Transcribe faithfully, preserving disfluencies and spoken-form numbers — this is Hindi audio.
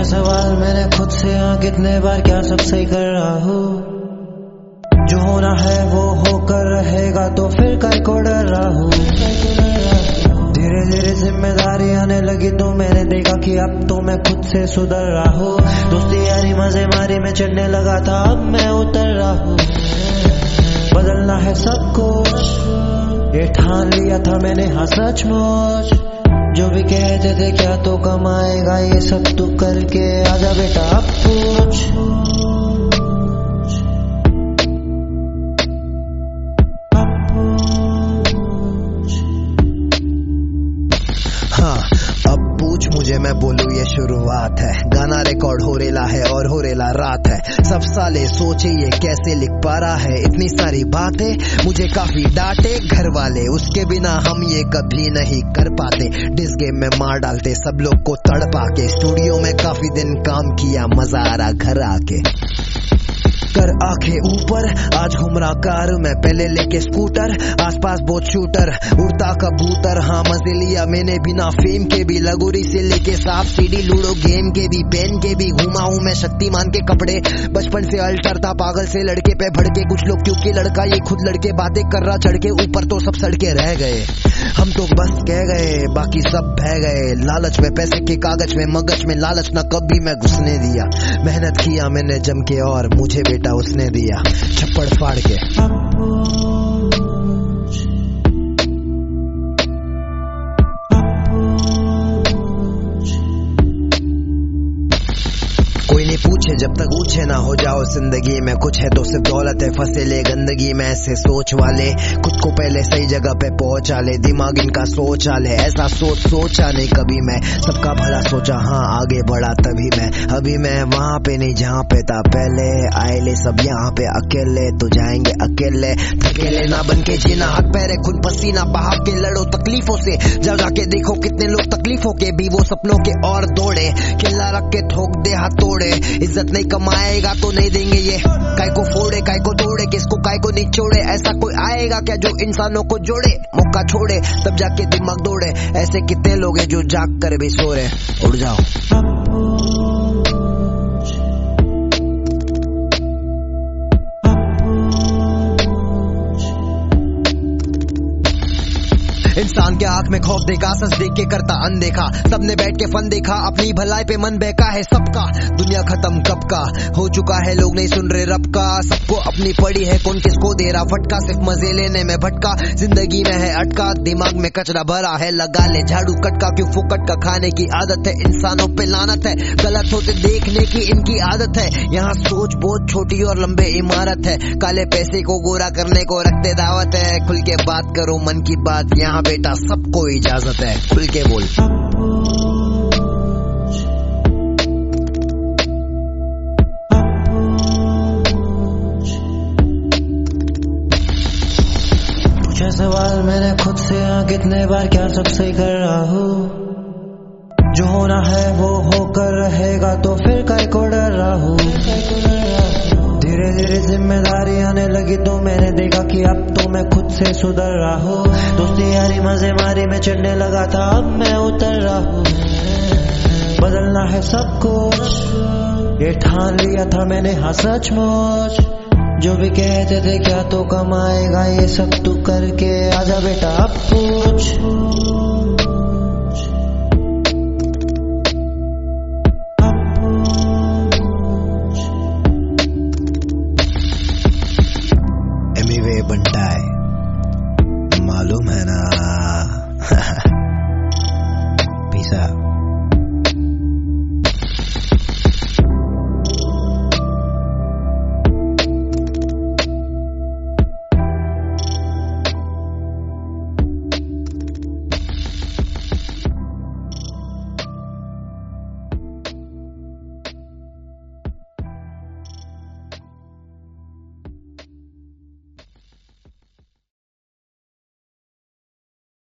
सवाल मैंने खुद से, हाँ कितने बार क्या सब सही कर रहा हूँ। जो होना है वो होकर रहेगा, तो फिर काय को डर रहा हूँ। धीरे धीरे जिम्मेदारी आने लगी तो मैंने देखा कि अब तो मैं खुद से सुधर रहा हूँ। दोस्ती यारी मजे मारी में चढ़ने लगा था, अब मैं उतर रहा हूँ। बदलना है सब कुछ, ये ठान लिया था मैंने, हाँ सचमुच। जो भी कहते थे क्या तो कमाएगा, ये सब तू करके आजा बेटा अब पूछ। हाँ अब पूछ मुझे, मैं बोलूँ ये शुरुआत है। गाना रिकॉर्ड हो रेला है और हो रेला रात है। सब साले सोचे ये कैसे लिख पा रहा है, इतनी सारी बातें मुझे काफी डांटे घर वाले, उसके बिना हम ये कभी नहीं कर पाते। डिस गेम में मार डालते सब लोग को तड़पा के। स्टूडियो में काफी दिन काम किया, मजा आ रहा घर आके। कर आंखें ऊपर, आज घूम रहा कार में, पहले लेके स्कूटर, आसपास बहुत शूटर, उड़ता कबूतर। हाँ मजे लिया मैंने बिना फेम के भी, लगोरी से लेके सांप सीढ़ी लूडो गेम के भी, पेन के भी। घूमा हूँ मैं शक्तिमान के कपड़े, बचपन से अल्टर था पागल से लड़के पे भड़के कुछ लोग, क्योंकि लड़का ये खुद लड़के बातें कर रहा चढ़ के ऊपर, तो सब सड़के रह गए। हम तो बस कह गए, बाकी सब बह गए। लालच में पैसे के कागज में मगज में लालच ना कभी मैं घुसने दिया। मेहनत किया मैंने जम के और मुझे बेटा उसने दिया छप्पड़ फाड़ के। कोई नहीं पूछे जब तक ऊंचे ना हो जाओ जिंदगी में। कुछ है तो सिर्फ दौलत है, फंसे ले गंदगी में ऐसे सोच वाले। खुद को पहले सही जगह पे पहुंचा ले, दिमाग इनका सोचा ले। ऐसा सोच सोचा नहीं कभी मैं, सबका भला सोचा हाँ आगे बढ़ा तभी मैं। अभी मैं वहाँ पे नहीं जहाँ पे था पहले, आए ले सब यहाँ पे अकेले, तो जाएंगे अकेले। थकेले ना बन के जीना, हाथ पैरे खून पसीना बहा के लड़ो तकलीफों से। जब जाके देखो कितने लोग तकलीफों के भी वो सपनों के और दौड़े। किला रख के ठोक दे हाथ तोड़े, इज्जत नहीं कमाएगा तो नहीं देंगे ये। काय को फोड़े काय को तोड़े, किसको काय को निचोड़े। ऐसा कोई आएगा क्या जो इंसानों को जोड़े। मौका छोड़े तब जाके दिमाग दौड़े, ऐसे कितने लोग हैं जो जाग कर भी सो रहे। उड़ जाओ इंसान के आंख में खौफ देखा, सच देख के करता अनदेखा। सबने बैठ के फन देखा, अपनी भलाई पे मन बहका है सबका। दुनिया खत्म कब का हो चुका है, लोग नहीं सुन रहे रब का। सबको अपनी पड़ी है, कौन किसको दे रहा फटका। सिर्फ मजे लेने में भटका, जिंदगी में है अटका। दिमाग में कचरा भरा है, लगा ले झाड़ू कटका। क्यों फुकट का खाने की आदत है, इंसानों पे लानत है। गलत होते देखने की इनकी आदत है। यहाँ सोच बहुत छोटी और लंबे इमारत है। काले पैसे को गोरा करने को रखते दावत है। खुल के बात करो मन की बात, यहाँ बेटा सबको इजाजत है, खुल के बोल। पूछा सवाल मैंने खुद से, हाँ कितने बार क्या सब सही कर रहा हूँ। जो होना है वो होकर रहेगा, तो फिर काय को डर रहा हूँ। धीरे धीरे जिम्मेदारी आने लगी तो मैंने देखा कि अब तो मैं खुद से सुधर रहा हूँ। दोस्ती यारी मजे मारी में चढ़ने लगा था, अब मैं उतर रहा हूँ। बदलना है सब कुछ, ये ठान लिया था मैंने, हाँ सचमुच। जो भी कहते थे क्या तो कमाएगा, ये सब तू करके आजा बेटा अब पूछ।